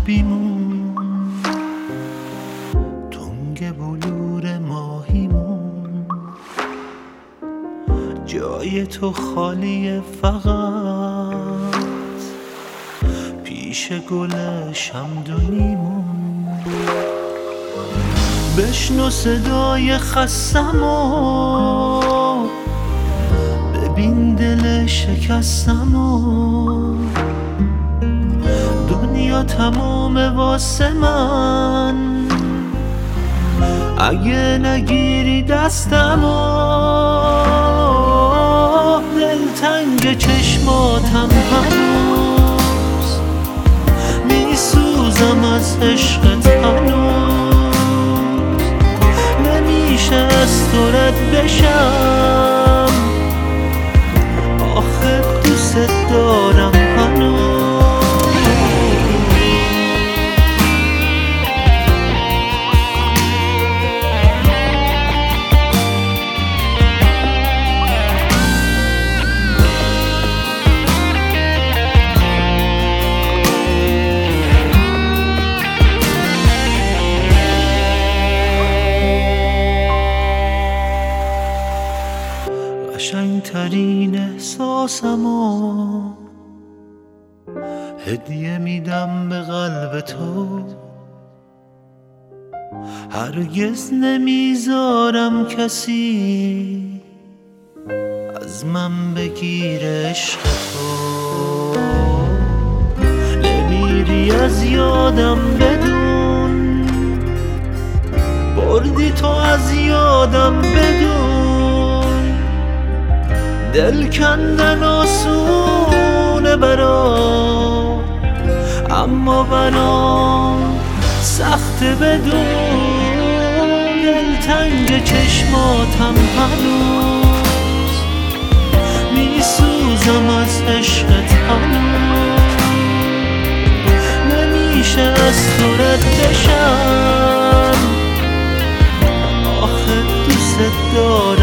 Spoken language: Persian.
بیمون، تنگ بلور ماهیمون، جای تو خالیه فقط پیش گل شمدونیمون. بشنو صدای خستمو، ببین دل شکستمو، دنیا تمومه واسه من اگه نگیری دستمو. دلتنگ چشماتم هنوز، میسوزم از عشقت هنوز، نمیشه از تو رد بشم، آخه دوست دارم هنوز. قشنگترین احساسمو هدیه میدم به قلب تو، هرگز نمیذارم کسی از من بگیره عشق تو. نمیری از یادم بدون، بردی تو از یادم بدون، دل کندن آسونه برام، اما برام سخت بدون. دلتنگ چشماتم هنوز، میسوزم از عشقت هنوز، نمیشه از تو رد بشم، آخه دوست دارم.